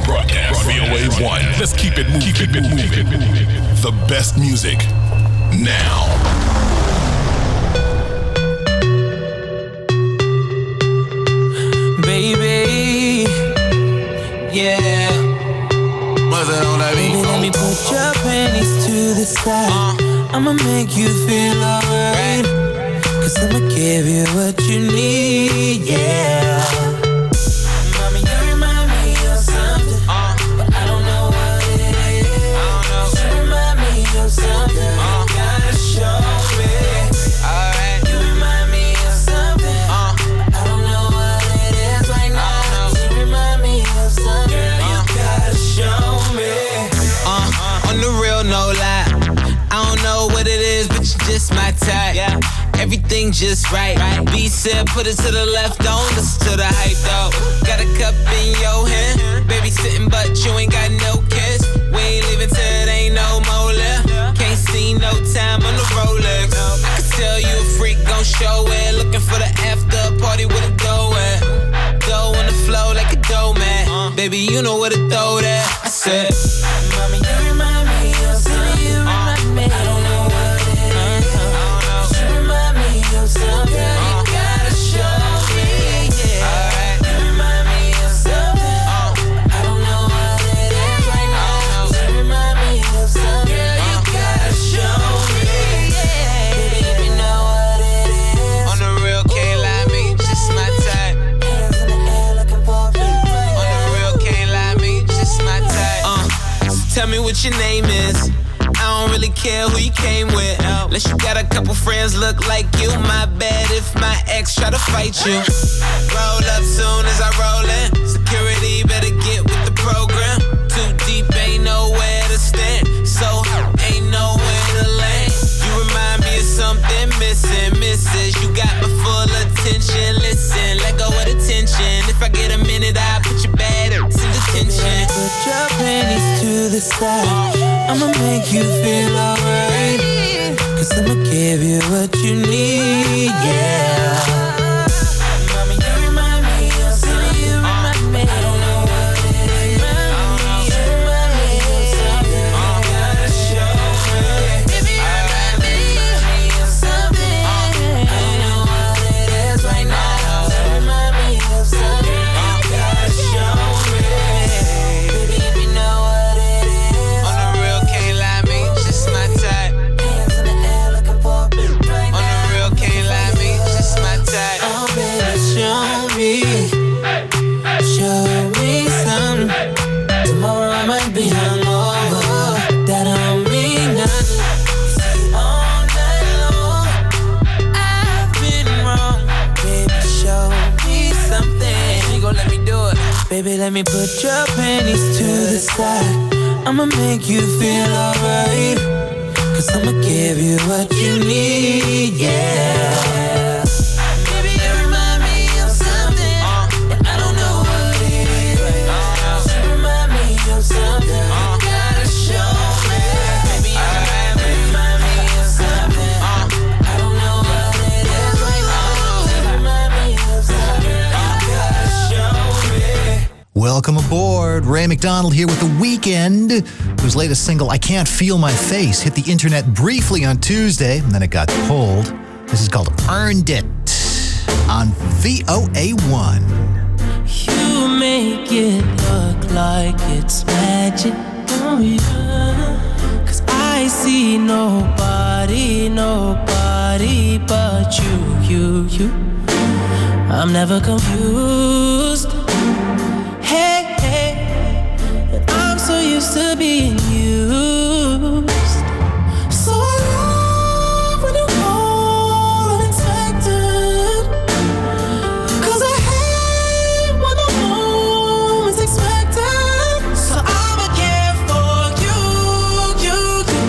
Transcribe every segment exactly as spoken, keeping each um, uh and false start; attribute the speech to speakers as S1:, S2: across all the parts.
S1: Broadcast. V O A one. Let's keep it moving. Keep it moving. The best music now.
S2: Baby, yeah.
S3: What's that on that beat?
S2: Baby, let me put your panties to the side. Uh, I'ma make you feel alright. Cause I'ma give you what you need, yeah. Mommy, you remind me of something, uh, but I don't know what it is. I don't know. You remind me of something, uh, you gotta show me. Alright. You remind me of something, uh, but I don't know what it is right now. You remind me of something, girl, you gotta show me. Uh, on the real, no lie. I don't know what it is, but you just my type. Yeah. Everything just right. right. B said, put it to the left, don't listen to the hype, though. Got a cup in your hand, baby sitting, but you ain't got no kiss. We ain't leaving till it ain't no more left. Can't see no time on the Rolex. I can tell you a freak, gon' show it. Looking for the after party with a dough at. Dough on the flow like a dough man. Uh, baby, you know where to throw that. I said, Mommy, you remind me of something. You remind me. I don't know what it is. Something you gotta show me, yeah. Alright. You remind me of something, uh, I don't know what it is right now. You remind me of something, girl, you gotta show me, yeah. Baby, if you know what it is. On the real, can't lie, me, just my type. Hands in the air looking for a big fight. On the real, can't lie, me, just my type. Uh, so tell me what your name is. I don't really care who you came with, unless you got a couple friends look like you. My bad if my ex try to fight you. Roll up soon as I roll in. Security better get with the program. Too deep, ain't nowhere to stand. So ain't nowhere to land. You remind me of something missing, missus. You got my full attention. Listen, let go of the tension. If I get a minute, I'll put your bad in detention. Put your panties to the side. I'ma make you feel alright. Cause I'ma give you what you need, yeah. Mommy, you remind me of something. You remind me. I don't know what it is. You remind me of something. You gotta show me. Baby, you remind me of something. I don't know what it is right now. You remind me of something. You gotta show me. Baby, if you know what it is. On the real, can't lie, me, just my type. Hands in the air looking for a big break. On the real, can't lie, me, just my type. Oh, baby, show me. Show me something. Tomorrow I might be hungover. That don't mean nothing. See, all night long I've been wrong. Baby, show me something. You gon' let me do it. Baby, let me put your panties to the side. I'ma make you feel alright. Cause I'ma give you what you need, yeah. Baby, you remind me of something, and I don't know what it is. You remind me of something, you gotta show me. Baby, you remind me of something, I don't know what it is right now. You remind me of something, you gotta show me.
S4: Welcome aboard. Ray McDonald here with The Weeknd, whose latest single, I Can't Feel My Face, hit the internet briefly on Tuesday, and then it got pulled. This is called Earned It on V O A one.
S2: You make it look like it's magic, oh yeah. Cause I see nobody, nobody but you, you, you. I'm never confused. Hey, hey, and I'm so used to being used. So I love when you call unexpected. Cause I hate when the moment's expected. So I'ma care for you, you, you.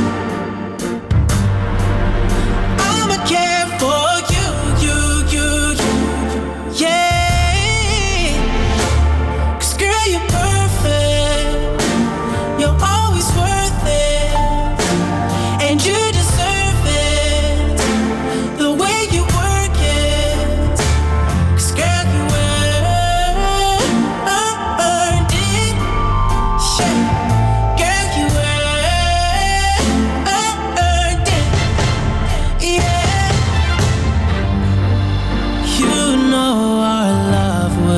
S2: I'ma care for you, you, you, you. Yeah.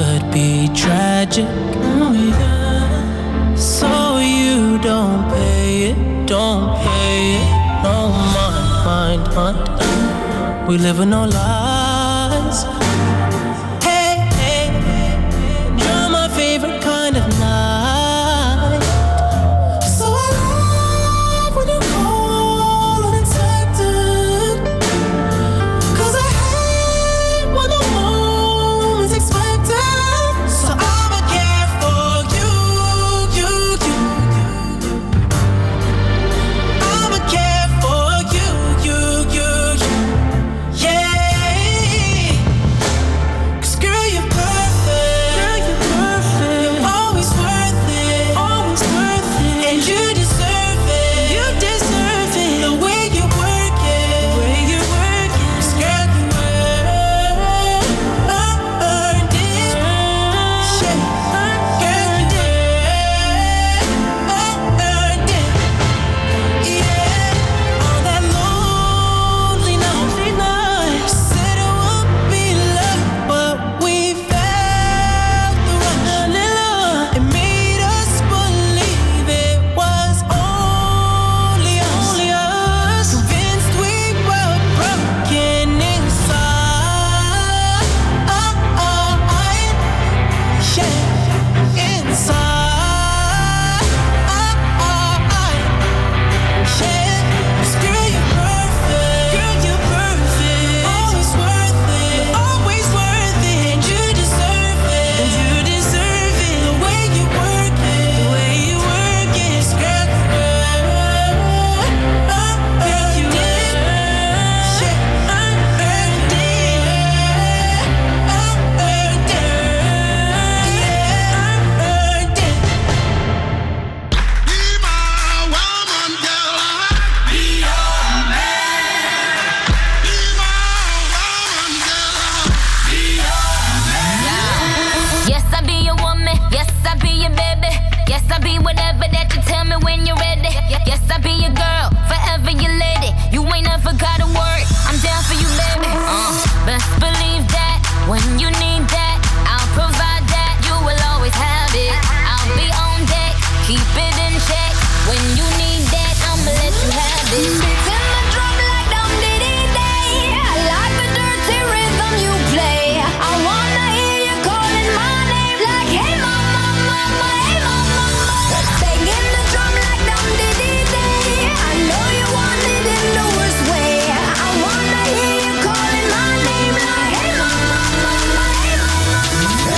S2: could be tragic. Oh, yeah. So you don't pay it, don't pay it. No mind, mind, mind. We live in no lies. Hey, hey, you're my favorite kind of night. So I love when you call unexpected. Cause I hate when the moment's expected. So I'ma care for you, you, you. I'ma care for you, you, you, you. Yeah. Cause girl, you're perfect. Girl, you're perfect. You're always worth it. Always worth it. And you deserve it. You deserve it. The way you work it. The way you work it. Cause girl, you earned it. Yeah. Girl, you earned it. Yeah. On that lonely night, said it would be love, but we felt the rush. It made us believe it was only us. Convinced we were broken inside. Yeah, inside. Yeah, 'cause girl, you're perfect. Girl, you're perfect. Always worth it. Always worth it. And you deserve it. And you deserve it. The way you work it. The way you work it. 'Cause girl, you earned it. Girl, you did. Yeah, earned it. Earned it. Yeah, earned it.
S3: Be my woman, girl. Be your man. Be my woman, girl. Be your
S5: Yes, I be your woman. Yes, I be your baby. Yes, I be whatever that you tell me when you're ready. Yes, I be your girl, forever your lady. You ain't never gotta worry. I'm down for you, baby. Uh, best believe that when you need that, I'll provide that. You will always have it. I'll be on deck, keep it in check. When you need that, I'ma let you have it.
S6: Beats in my drum like dum diddy day. I like the dirty rhythm you play. I wanna hear you calling my name like, hey mama, mama, hey mama, mama. Banging the drum like dum diddy day. I know you want it in the worst way. I wanna hear you calling my name like, hey mama, mama, hey mama, mama.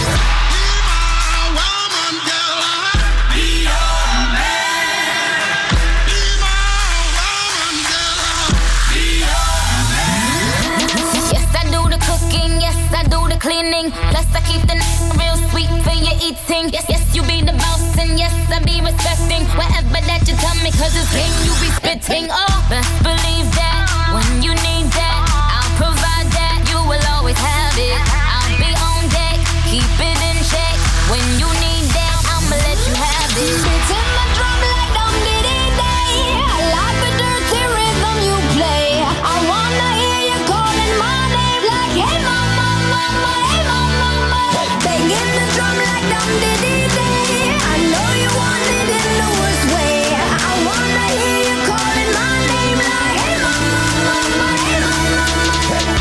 S3: Be my woman, girl. Be your man. Be my woman, girl. Be your
S5: Yes, I do the cooking, yes, I do the cleaning. Plus, I keep the n- real sweet for your eating. Yes, yes, you be the boss, and yes, I be respecting whatever that you tell me, cause it's game you be spitting. Oh, best believe that when you need that, I'll provide that. You will always have it. I'll be on deck, keep it in check. When you need that, I'ma let you have it.
S6: Beats in my drum like dum diddy day. I like the dirty rhythm you play. I wanna hear you calling my name like, hey mama, mama, hey mama, mama. Banging the drum like dum diddy day. I know you want it in the worst way. I wanna hear you calling my name like, hey mama, mama, hey mama, mama.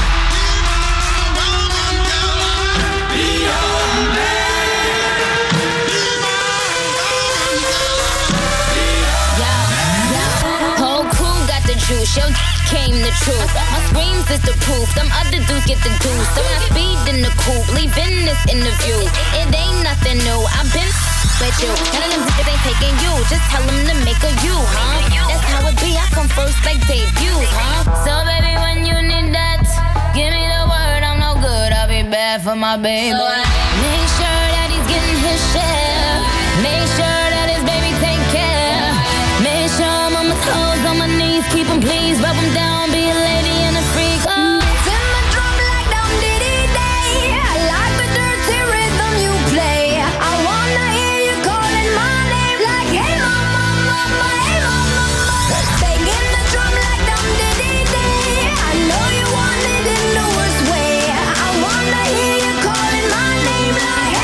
S3: woman, girl. Be your man. Be my woman, girl.
S5: Whole crew got the juice, yo came the truth. My screams is the proof, them other dudes get the juice. So I speed in the coupe, leaving this interview. It ain't nothing new, I've been with you. None of them niggas ain't taking you, just tell them to make a you, huh? That's how it be, I come first like debuts, huh? So baby, when you need that, give me the word, I'm no good, I'll be bad for my baby. Make sure that he's getting his share. Make sure that his baby take care. Make sure I'm on my toes, on my knees, keep him please, rub him down, be a lady and a freak. Oh.
S6: Beats in my drum like dum diddy day. I like the dirty rhythm you play. I wanna hear you calling my name like, hey mama, mama, hey mama, mama. Banging the drum like dum diddy day. I know you want it in the worst way. I wanna hear you calling my name like,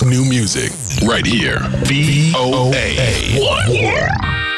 S1: new music right here. V O A one.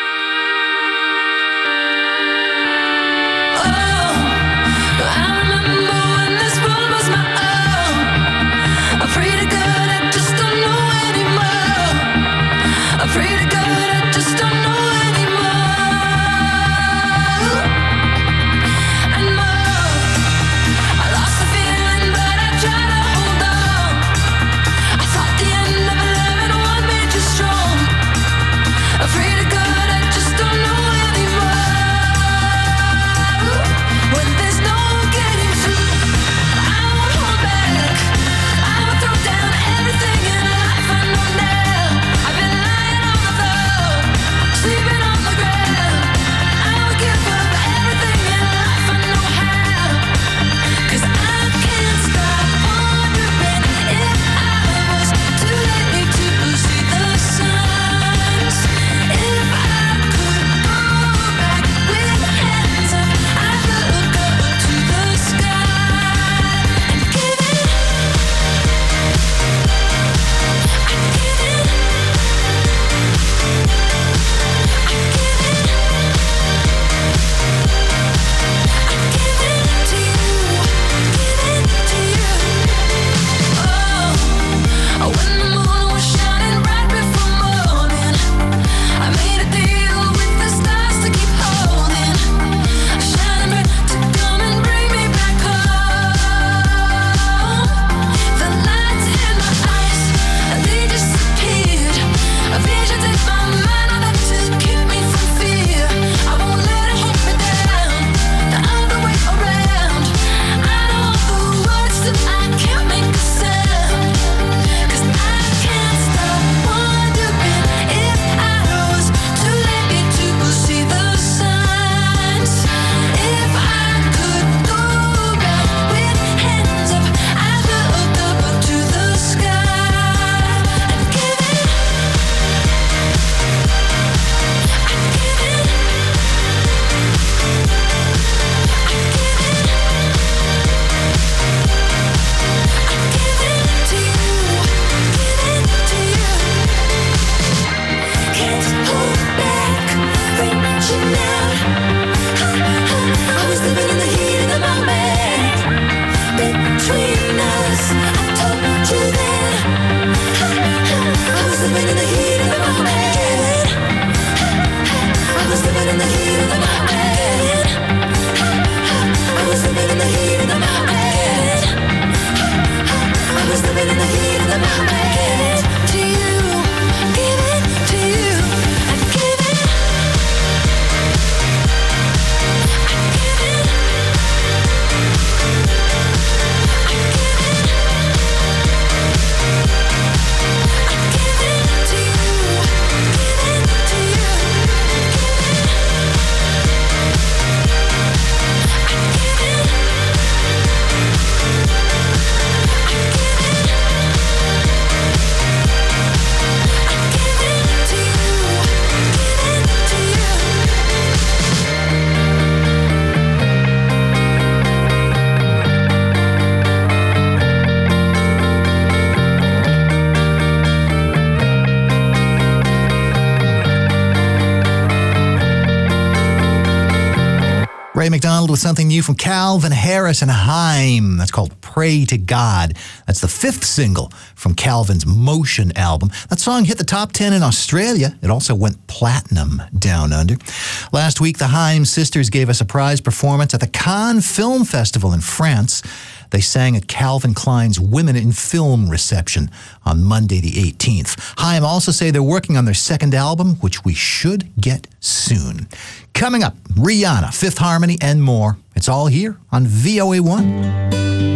S4: Ray McDonald with something new from Calvin Harris and Haim. That's called Pray to God. That's the fifth single from Calvin's Motion album. That song hit the top ten in Australia. It also went platinum down under. Last week, the Haim sisters gave a surprise performance at the Cannes Film Festival in France. They sang at Calvin Klein's Women in Film reception on Monday the eighteenth. Haim also say they're working on their second album, which we should get soon. Coming up, Rihanna, Fifth Harmony, and more. It's all here on V O A one.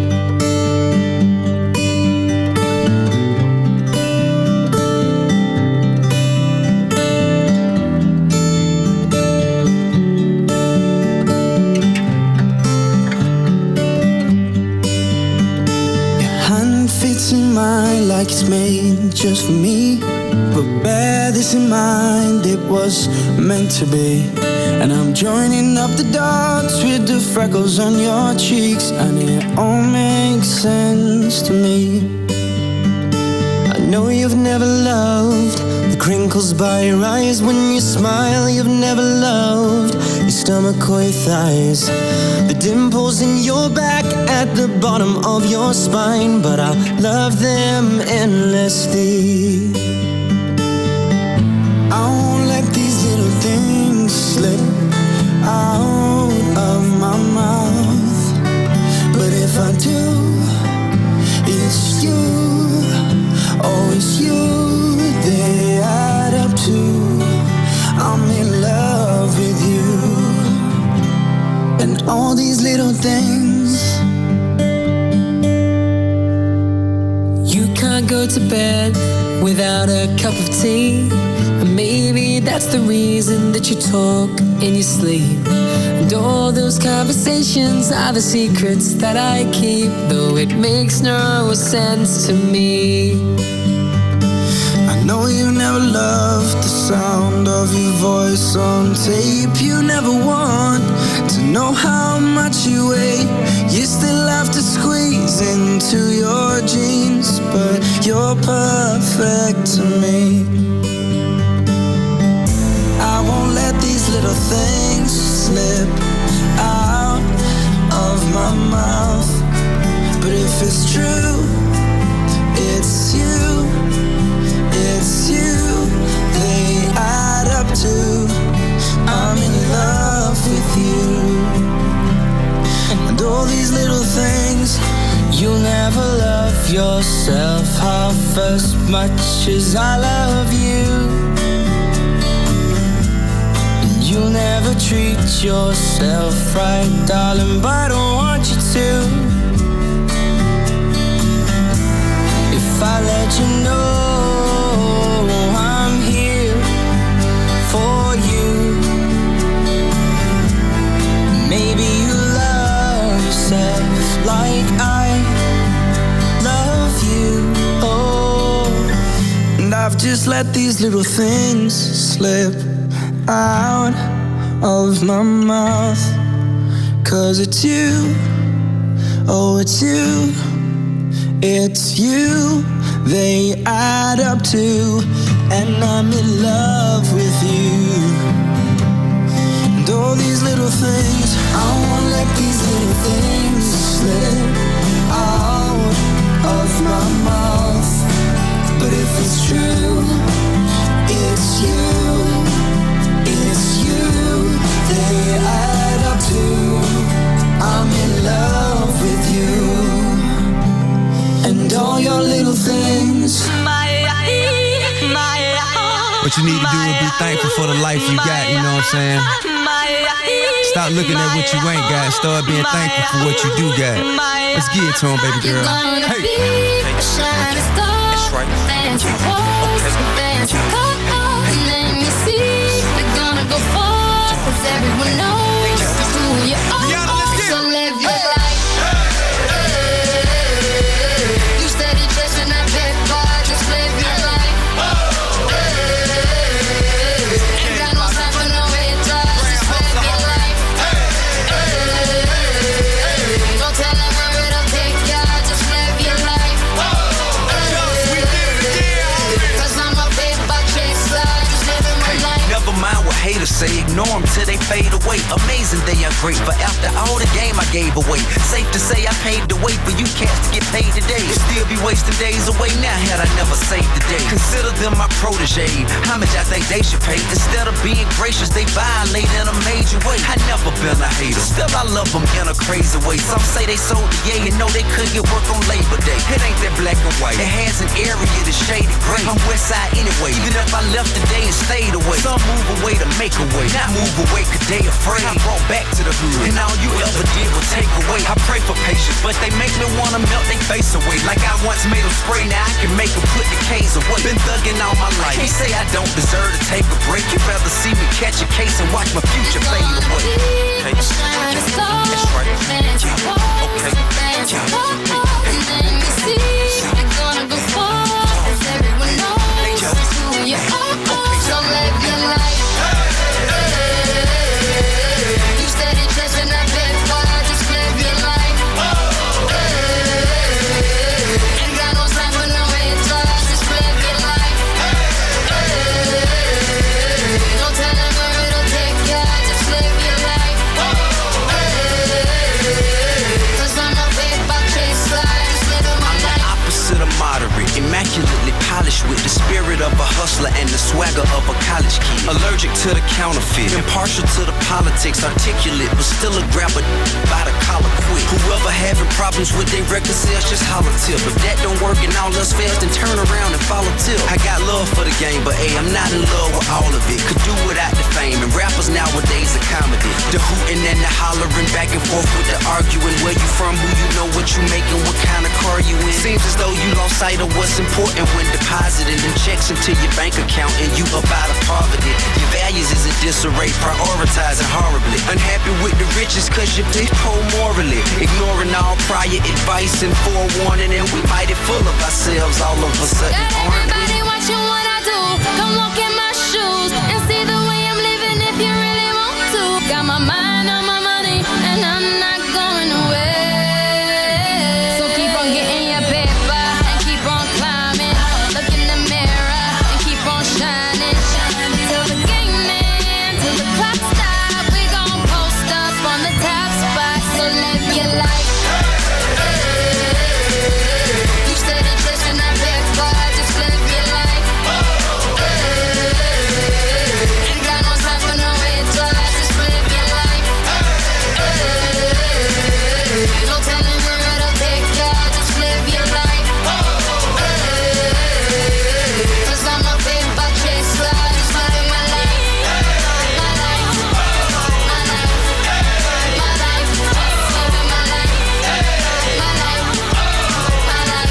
S7: Like it's made just for me, but bear this in mind, it was meant to be. And I'm joining up the dots with the freckles on your cheeks, and it all makes sense to me. I know you've never loved the crinkles by your eyes when you smile. You've never loved your stomach or your thighs, the dimples in your back at the bottom of your spine. But I love them endlessly. I won't let these little things slip out of my mouth. But if I do, it's you, oh it's you, they add up to I'm in love with you. And all these little things.
S8: You can't go to bed without a cup of tea. And maybe that's the reason that you talk in your sleep. And all those conversations are the secrets that I keep, though it makes no sense to me.
S7: I know you never loved the sound of your voice on tape. You never want to know how much you weigh. You still have to squeeze into your jeans, but you're perfect to me. I won't let these little things slip out of my mouth. But if it's true, it's you, it's you, they add up to I'm in love with you. And all these little things. You'll never love yourself half as much as I love you. You'll never treat yourself right, darling, but I don't want you to. If I let you know I'm here for you, maybe you love yourself like I love you. Oh, and I've just let these little things slip out of my mouth. Cause it's you, oh it's you, it's you, they add up to, and I'm in love with you. And all these little things, I won't let these little things slip out of my mouth. But if it's true, it's you, it's you, they add up to I'm in love with you. And all your little things.
S9: What you need to do is be thankful for the life you got, you know what I'm saying? Stop looking at what you ain't got, start being thankful for what you do got. Let's get it to him, baby girl. Hey.
S6: That's right. Fancy clothes, fancy cars, and then you see they're gonna go far, cause everyone knows who you are. So live your life. You steady chasing that big bar, just live your life. Ain't got no time for no haters, just live your life. Don't tell them where it'll take ya, just live your life. Cause I'm a paper chaser, just living my life.
S10: Never mind what haters say, ignore them till they fade away. Amazing they are great, but after all the game I gave away. Safe to say I paved the way for you cats to get paid today. Still be wasting days away now had I never saved the day. Consider them my protege, how much I think they should pay. Instead of being gracious, they violate in a major way. I never been a hater, still I love them in a crazy way. Some say they sold the yay and know they couldn't get work on Labor Day. It ain't that black and white, it has an area that's shaded gray. I'm west side anyway, even if I left today and stayed away. Some move away to make a way, not move away cause they afraid. I brought back to the hood, and all you ever did was take away. I pray for patience, but they make me wanna melt their face away. Like I once made them spray, now I can make them put the K's away. Been thugging all my life, can't say I don't deserve to take a break. You'd rather see me catch a case and watch my future fade away. Hey, that's right. Okay.
S6: And then you see they're gonna go far, cause everyone knows who you are. So live your life. You steady chasing that big bar, just live your life. Ain't got no time for no haters, just live
S10: hustler and the swagger of a college kid. Allergic to the counterfeit, impartial to the politics, articulate, but still a grabber by the collar quick. Whoever having problems with their record sales, just holler tip. If that don't work and all else fails, then turn around and follow tip. I got love for the game, but hey, I'm not in love with all of it. Could do without the fame, and rappers nowadays are comedy. The hooting and the hollering, back and forth with the arguing. Where you from, who you know, what you making, what kind of car you in. Seems as though you lost sight of what's important when depositing them checks into your bank account and you up out of poverty. Your values is in disarray, prioritizing horribly. Unhappy with the riches cause you're poor morally. Ignoring all prior advice and forewarning, and we mighty full of ourselves all of a sudden.
S5: Got
S10: aren't we?
S5: everybody watching what I do. Come walk in my shoes and see the way I'm living if you really want to. Got my mind on my money and I'm not going away. So keep on getting your paper and keep on climbing. Look in the mirror and keep on shining. Till the game ends, till the clock stops, we gon' post up on the top spot. So live your life. You said it just in that paper, just live your life. Ain't got no time for no haters, just live your life. No telling where it'll take ya, just live your life. Cause I'm a paper chaser, just live my life. My life, my life, my life, living my life. My life, my life,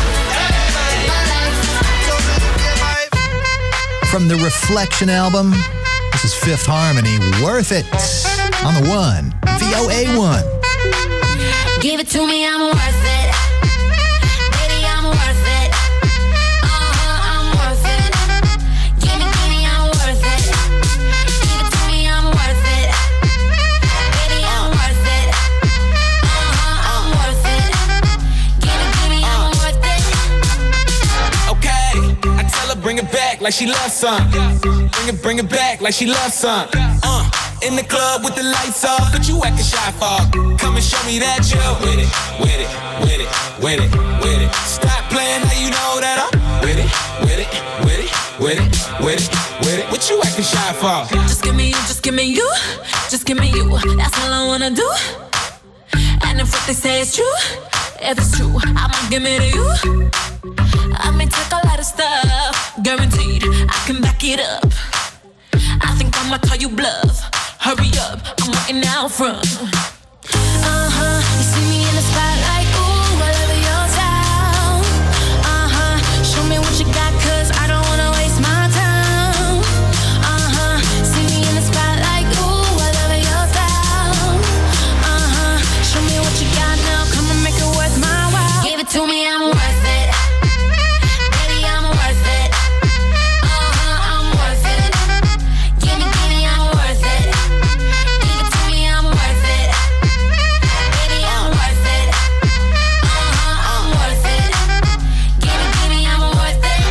S5: my life.
S4: From the Reflection album, this is Fifth Harmony, Worth It, on the one, V O A one.
S5: Give it to me, I'm worth it. Baby, I'm worth it. Uh-huh, I'm worth it. Give me, give me, I'm worth it. Give it to me, I'm worth it. Baby, I'm worth it. Uh-huh, I'm worth it. Give it, give me, I'm worth it.
S11: Okay, I tell her bring it back like she loves some. Bring it, bring it back like she loves some. Uh, in the club with the lights off, but you acting shy for. Come and show me that you're with it, with it, with it, with it, with it. Stop playing, now you know that I'm with it, with it, with it, with it, with it, with it. What you acting shy for?
S8: Just give me you, just give me you, just give me you. That's all I wanna do. And if what they say is true, if it's true, I'ma give it to you. I may take a lot of stuff, guaranteed I can back it up. I think I'ma call you bluff. Hurry up, I'm waiting out front. Uh-huh, you see me in the spotlight, ooh, I love your style. Uh-huh, show me what you got, cause I don't wanna waste my time. Uh-huh, see me in the spotlight, ooh, I love your style. Uh-huh, show me what you got now, come and make it worth my while.
S5: Give it to me, I'm worth it. Baby, I'm worth it. Uh-huh, I'm worth it. Give me, give me, I'm worth it. Give it to me, I'm worth it. Baby, I'm worth it. Uh-huh, I'm worth it. Give me, give me, I'm worth it.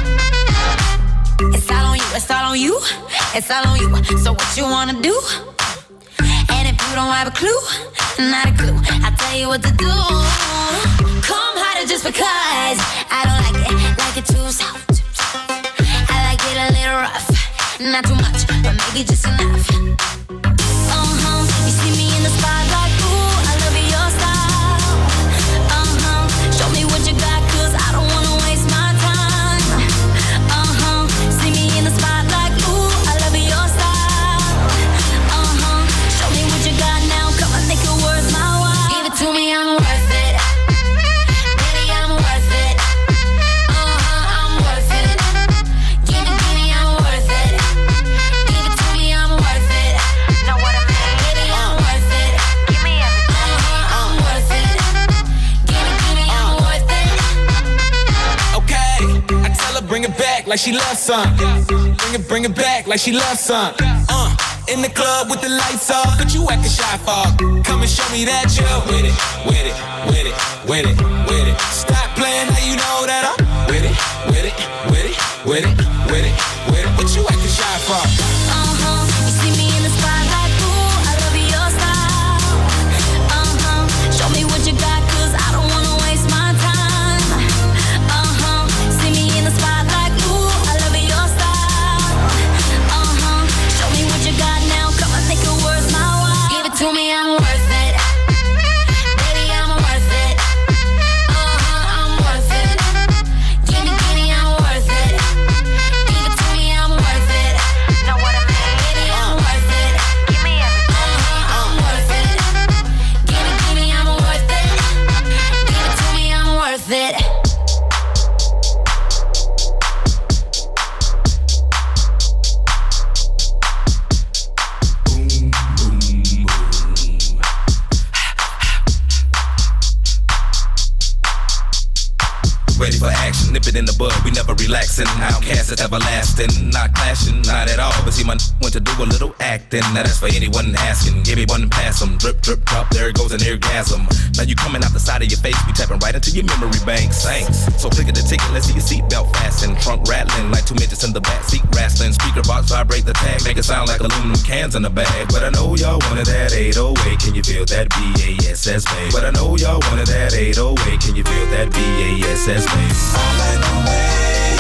S8: It's all on you, it's all on you, it's all on you. So what you wanna do? And if you don't have a clue, not a clue, I'll tell you what to do. Come harder just because I don't like it, like it too soft. I like it a little rough, not too much, but maybe just enough. Uh-huh, you see me in the spotlight, ooh, I love your style. Uh-huh, show me what you got, cause I don't wanna waste my time. Uh-huh, see me in the spotlight, ooh, I love your style. Uh-huh, show me what you got now, come on, make it worth my while.
S5: Give it to me, I'm worth it. Baby, I'm worth it. Uh-huh, I'm worth it. Give me, give me, I'm worth it. Give it to me, I'm worth it.
S8: Know what I mean?
S5: Baby, I'm worth it.
S8: Give me everything.
S5: Uh-huh, I'm worth it. Give me, give me, I'm worth it.
S11: Okay, I tell her bring it back like she loves some. Bring it, bring it back like she loves some. Uh, in the club with the lights off, but you acting shy for. Come and show me that you're with it, with it, with it, with it, with it. Stop playing, now you know that I'm with it, with it, with it, with it, with it, with it. What you acting shy for?
S8: Uh-huh, you see me in the spotlight, ooh, I love your style. Uh-huh, show me what you got, cause I don't wanna waste my time. Uh-huh, see me in the spotlight, ooh, I love your style.
S6: to me, I'm worth it. Baby, I'm worth it. Uh-huh, I'm worth it. Give me, give me, I'm worth it. Give it to me, I'm worth it. Know what I mean? Baby, I'm worth it. Give me everything. Uh-huh, I'm worth it. Give me, give me, I'm worth it. Give it to me, I'm worth it.
S11: Ready for action, nip it in the bud, we never relaxing. Outcast is everlasting, not clashing, not at all. But see, my went to do a little acting. Now that's for anyone asking. Give me one and pass them. Drip, drip, drop, there it goes an orgasm. Now you coming out the side of your face, we tapping right into your memory bank. Thanks. So click at the ticket, let's see your seatbelt fasten. Trunk rattling like two midgets in the back seat wrestling. Speaker box vibrate the tag, make it sound like aluminum cans in the bag. But I know y'all wanted that eight oh eight. Can you feel that B A S S bass? But I know y'all wanted that eight oh eight. Can you feel that B A S S bass? All right, all right.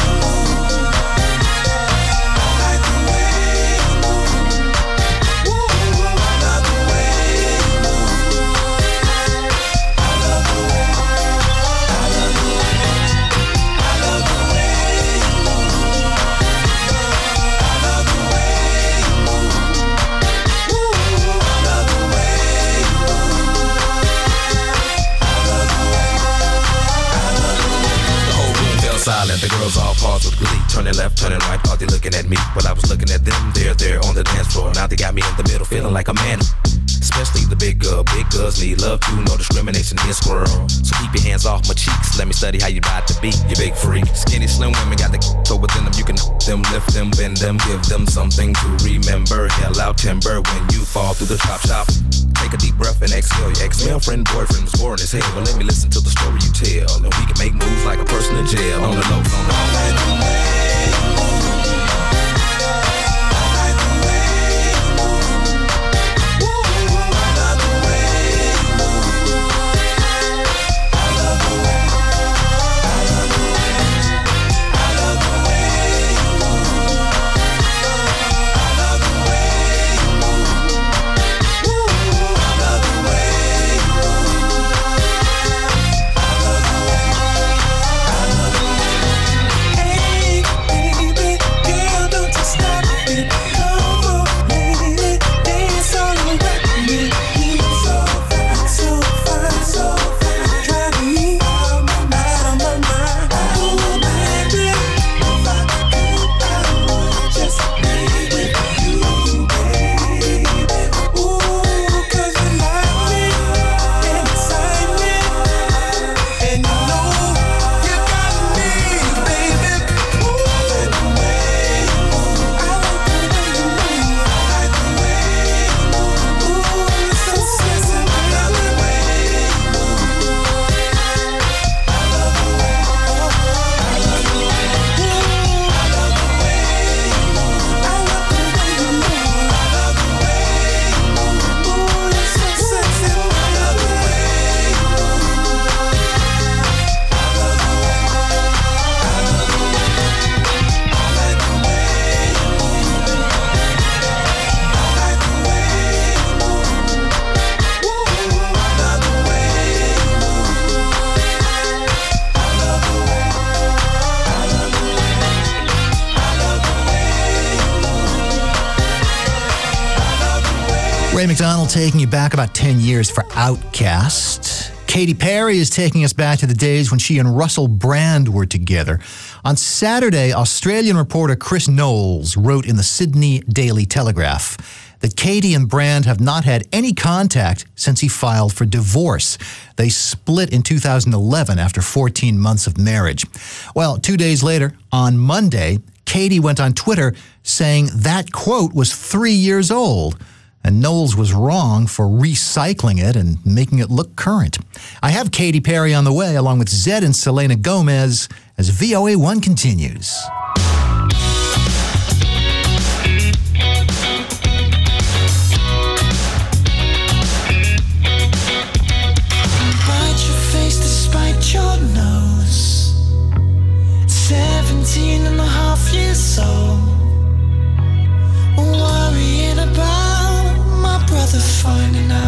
S11: Silent, the girls all paused with glee. Turning left, turning right, thought they looking at me. But I was looking at them, they're there on the dance floor. Now they got me in the middle, feeling like a man. Especially the big girl, big girls need love too. No discrimination here, squirrel. So keep your hands off my cheeks. Let me study how you ride the beat, you big freak. Skinny, slim women got the so within them. You can them, lift them, bend them, give them something to remember. Hell out timber when you fall through the chop shop. Take a deep breath and exhale. Your ex-male friend, boyfriend was boring as hell. Well, let me listen to the story you tell. And we can make moves like a person in jail. On the low, on the low.
S4: Ray McDonald taking you back about ten years for Outcast. Katy Perry is taking us back to the days when she and Russell Brand were together. On Saturday, Australian reporter Chris Knowles wrote in the Sydney Daily Telegraph that Katy and Brand have not had any contact since he filed for divorce. They split in two thousand eleven after fourteen months of marriage. Well, two days later, on Monday, Katy went on Twitter saying that quote was three years old. And Knowles was wrong for recycling it and making it look current. I have Katy Perry on the way, along with Zed and Selena Gomez, as V O A one continues.
S7: Hide your face despite your nose. Seventeen and a half years old. Worrying about my brother finding out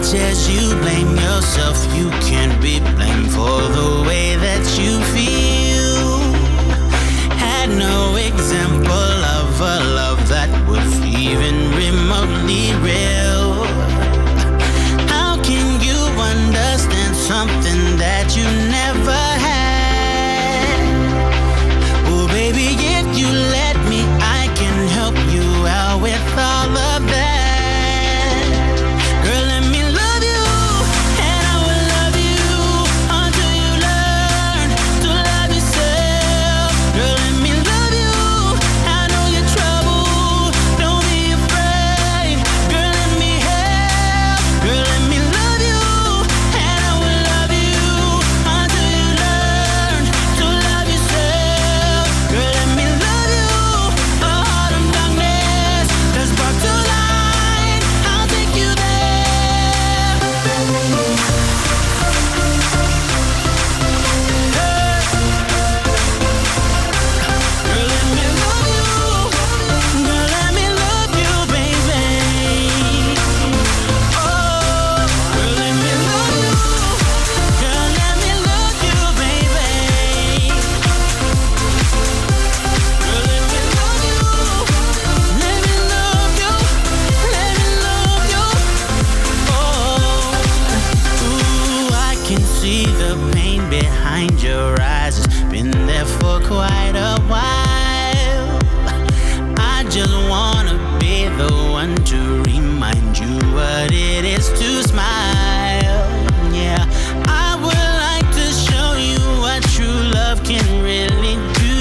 S12: much as you blame yourself, you can't be blamed for the way that you feel. Had no example of a love that was even remotely real. How can you understand something that you never had? Oh baby, if you let me, I can help you out with all of that. Girl, let me love you, and I will love you until you learn to love yourself. Girl, let me love you, I know you're trouble, don't be afraid. Girl, let me help. Girl, let me love you, and I will love you until you learn to love yourself. Girl, let me love you, a heart of darkness that's brought to light. I'll take you there. Girl, let me love you. Girl, let me love you, baby. Oh, girl, let me love you. Girl, let me love you, baby. Girl, let me love you. Let me love you. Let me love you. Oh, ooh, I can see the pain behind your eyes. It's been there for quite a while. I just wanna be the one to remind you what it is to smile. Yeah, I would like to show you what true love can really do.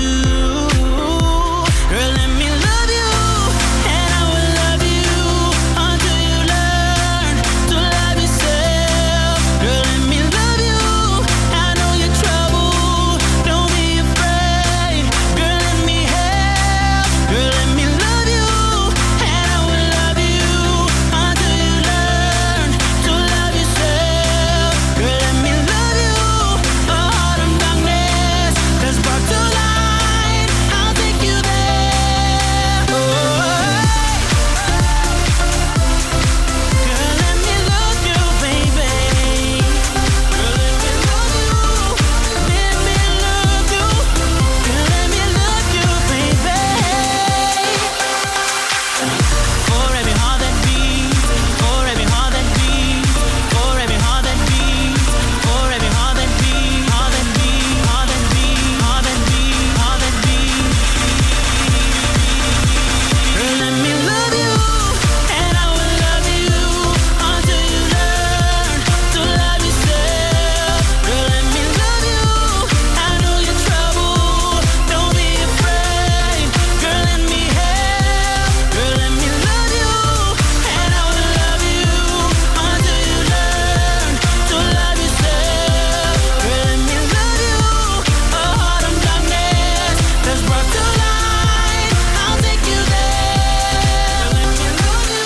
S12: Girl, let me love you, and I will love you until you learn to love yourself. Girl, let me love you, I know you're trouble, don't be afraid. Girl, let me help. Girl, let me love you, and I will love you until you learn to love yourself. Girl, let me love you, a heart of darkness that's brought to light. I'll take you there. Oh, girl, let me love you, baby. Girl, let me love you. Let me love you. Girl, let me love you, baby. For every heart that beats, for every heart that beats, for every heart that beats, for every heart that beats, heart that beats, heart that beats, heart that beats, heart that beats. Girl, let me love you, and I will love you until you learn to love yourself. Girl, let me love you, I know you're trouble, don't be afraid. Girl, let me help. Girl, let me love you, and I will love you until you learn to love yourself. Girl, let me love you, a heart of darkness that's brought to light. I'll take you there. Let me love you.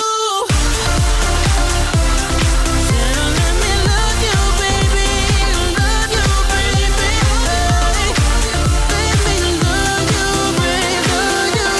S12: Said I'll let me love you, baby. Love you, baby. Baby, love you, baby. Love you,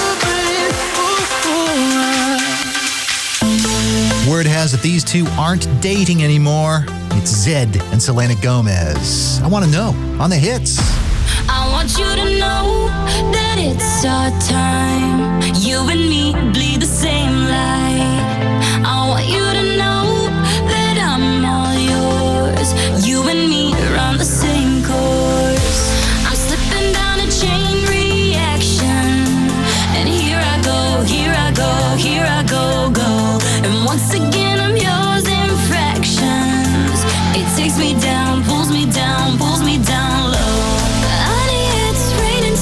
S12: baby. Ooh, ooh.
S4: Word has it these two aren't dating anymore. It's Zed and Selena Gomez. I want to know on the hits.
S6: I want you to know that it's our time. You and me bleed the same light. I want you to know that I'm all yours. You and me run the same course. I'm slipping down a chain reaction, and here I go, here I go, here I go, go. And once again I'm yours in fractions. It takes me down, pulls me down, pulls me down low. Honey, it's raining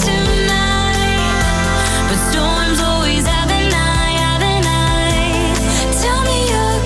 S6: tonight, but storms always have an eye, have an eye. Tell me you're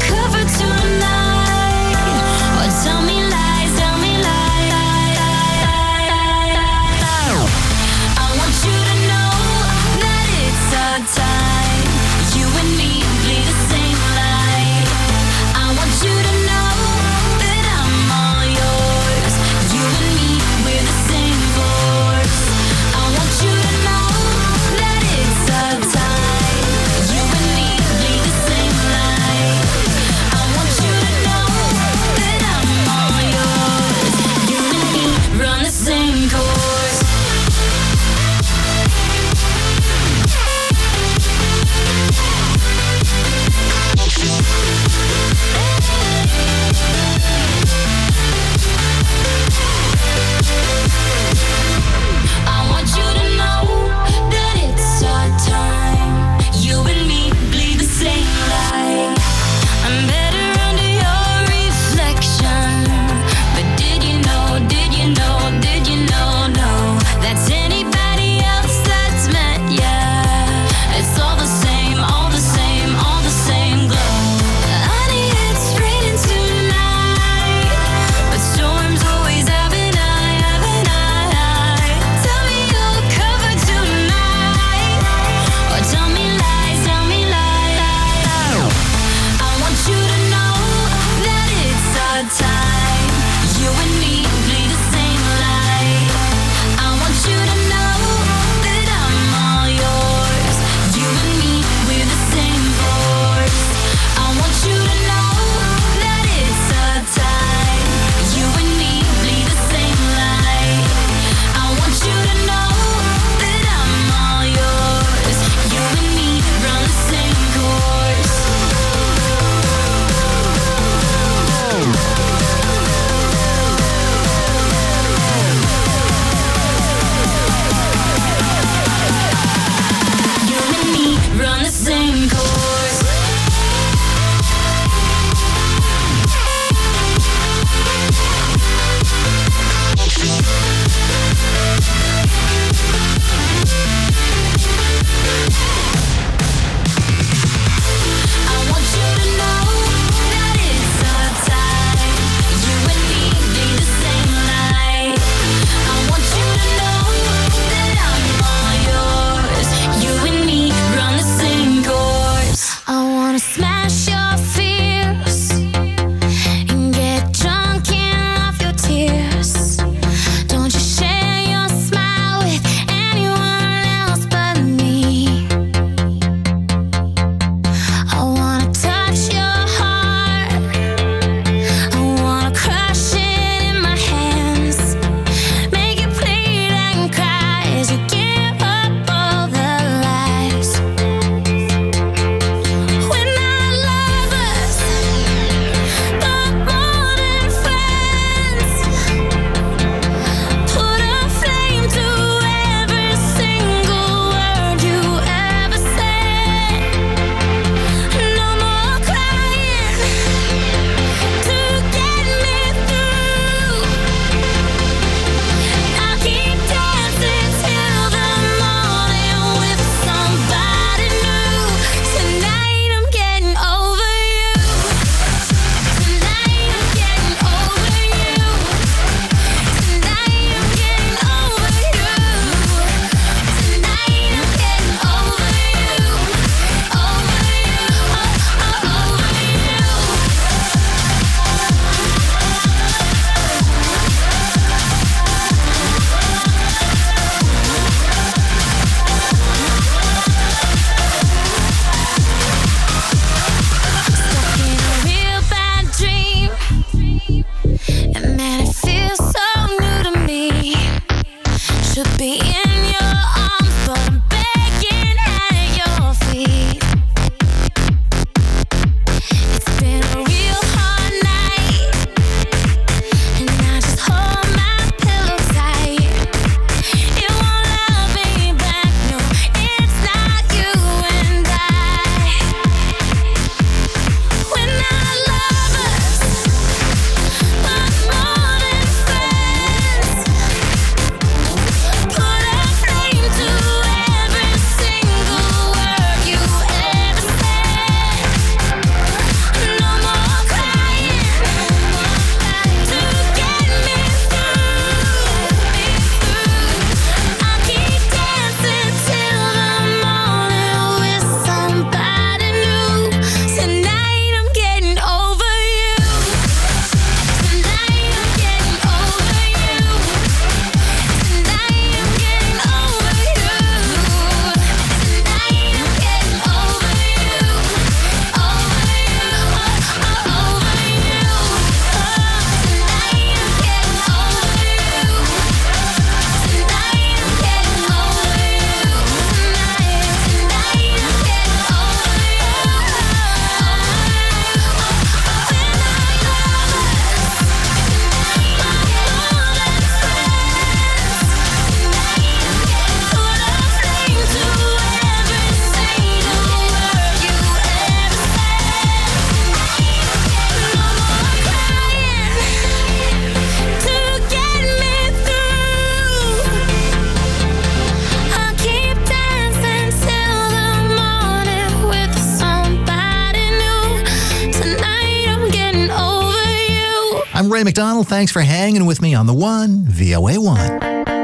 S4: I'm Ray McDonald. Thanks for hanging with me on the One, V O A one.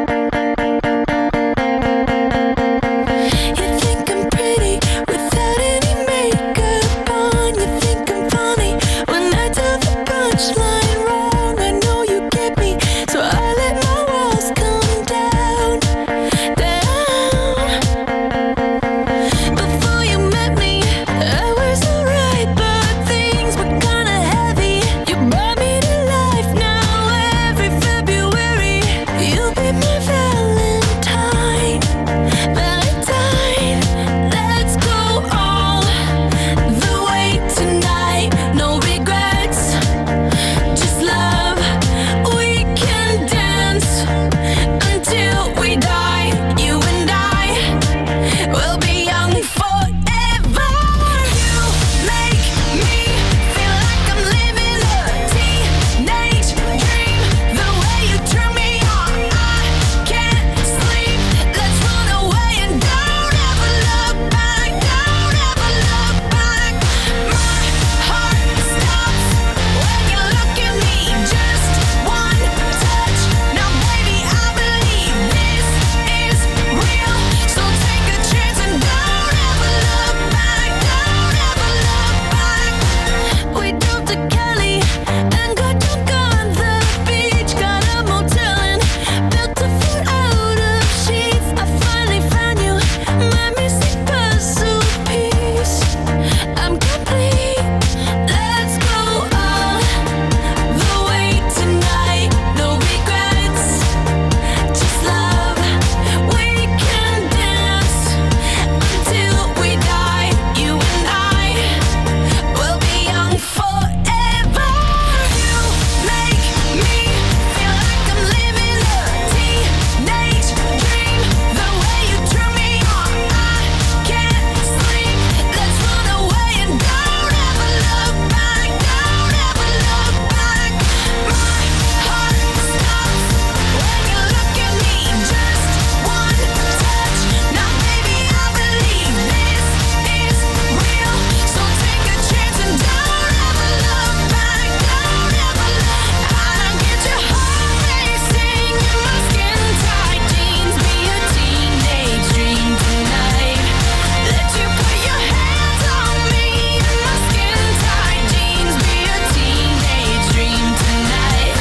S6: You think I'm pretty without any makeup on. You think I'm funny when I tell the punchline wrong. I know you get me, so I let my walls come down, down. Before you met me, I was alright, but things were kinda heavy. You brought me to life. Now every February you'll be my Valentine, Valentine. Let's go all the way tonight. No regrets, just love. We can dance until we die. You and I will be young forever. You make me feel like I'm living a teenage dream. The way you turn me on, I can't sleep. Let's run away and don't ever look back. Don't ever look back. My heart stops when you look at me. Just one touch. Now baby, I believe this is real. So take a chance and don't ever look back. Don't ever look back. We drove to Cali and got drunk on the beach. Got a motel and built a fort out of sheets. I finally found you, my missing puzzle piece. I'm complete. Let's go all the way tonight. No regrets, just love. We can dance until we die. You and I will be young forever. You make me feel like I'm living a teenage dream. The way you turn me on, I can't sleep. Let's run away and don't ever look back. Don't ever look back. My heart stops when you look at me. Just one touch. Now baby, I believe this is real. So take a chance and don't ever look back. Don't ever look. I get your heart racing in my skin tight jeans. Be a teenage dream tonight. Let you put your hands on me in my skin tight jeans. Be a teenage dream tonight.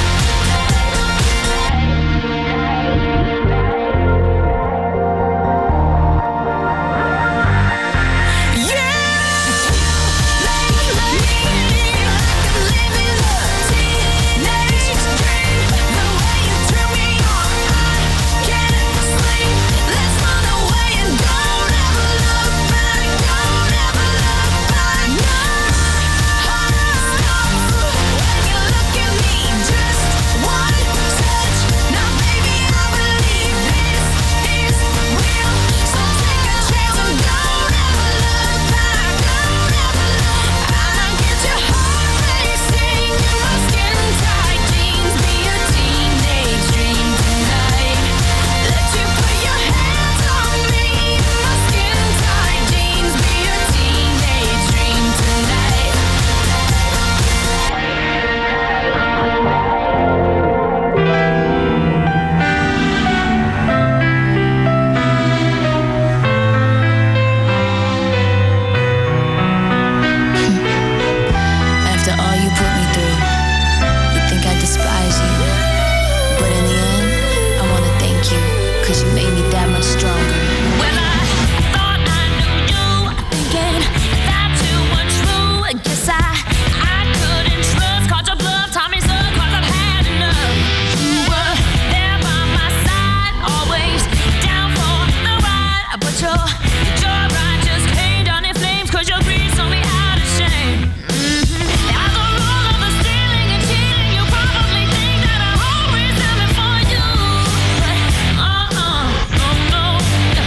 S6: After all you put me through, you think I despise you. But in the end, I wanna thank you, cause you made me that much stronger. Well, I thought I knew you, thinking that you were true. Guess I, I couldn't trust, caught your bluff, taught me so, cause I've had enough. You were there by my side, always down for the ride. But your, your ride just came down in flames, cause your greed saw me out of shame. As a rule of the stealing and cheating, you probably think that I always am it for you. But uh-uh, no, no.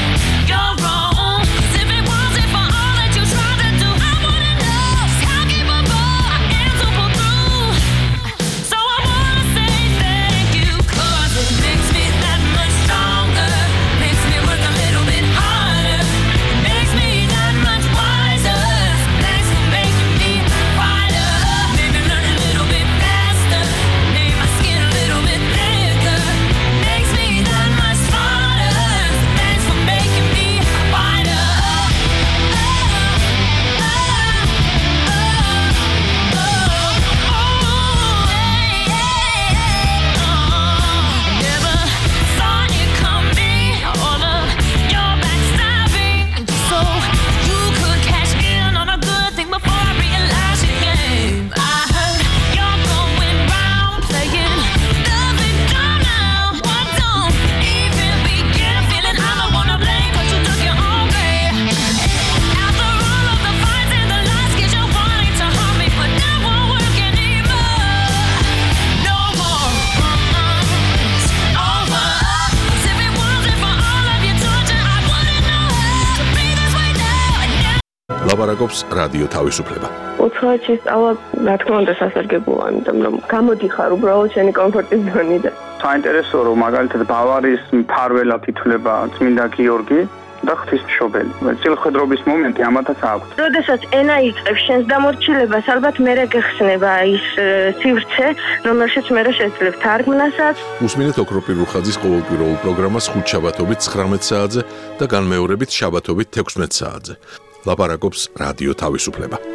S13: ლაპარაკობს რადიო თავისუფლება.
S14: უცხოეთში სწავლა, რა თქმა უნდა, სასარგებლოა, იმიტომ რომ გამოდიხარ უბრალოდ შენი კომფორტის ზონიდან.
S15: საინტერესოა, რომ მაგალითად ბავარიის მფარველად ითვლება წმინდა გიორგი და ღვთისმშობელი. წილხვედრობის მომენტი ამათაც აქვს.
S14: როდესაც ენა იწყებს შენს დამორჩილებას, ალბათ მერე გეხსნება ის სივრცე, რომელშიც მერე შეძლებ თარგმნასაც.
S13: უსმინეთ ოქროპირ რუხაძის ყოველკვირეულ პროგრამას ხუთ შაბათობით ცხრამეტ საათზე და განმეორებით შაბათობით თექვსმეტ საათზე. ლაპარაკობს რადიო თავისუფლება.